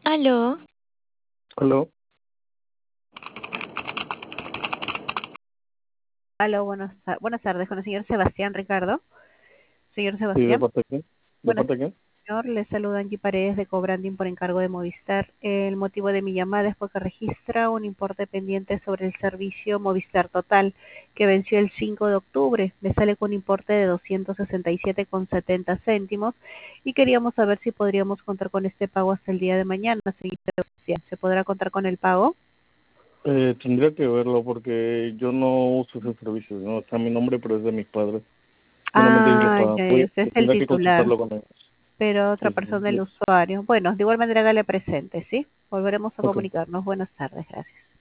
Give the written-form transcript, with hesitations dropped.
Aló, Aló, Aló, buenas tardes con el señor Sebastián Ricardo. Señor sí, ¿de Sebastián, parte de quién? ¿De buenas parte de tardes, quién? señor. Le saluda Angie Paredes de Cobranding por encargo de Movistar. El motivo de mi llamada es porque registra un importe pendiente sobre el servicio Movistar Total que venció el 5 de octubre. Me sale con un importe de 267,70 céntimos y queríamos saber si podríamos contar con este pago hasta el día de mañana, señor Sebastián. ¿Se podrá contar con el pago? Tendría que verlo porque yo no uso ese servicio, no está mi nombre, pero es de mis padres. Solamente ellos lo Ah, pagan. ya, Voy, usted es el tendría que titular, consultarlo con ellos. pero otra Sí, sí, persona sí. del usuario. Bueno, de igual manera hágale presente, ¿sí? Volveremos a Ok, comunicarnos. Buenas tardes, gracias.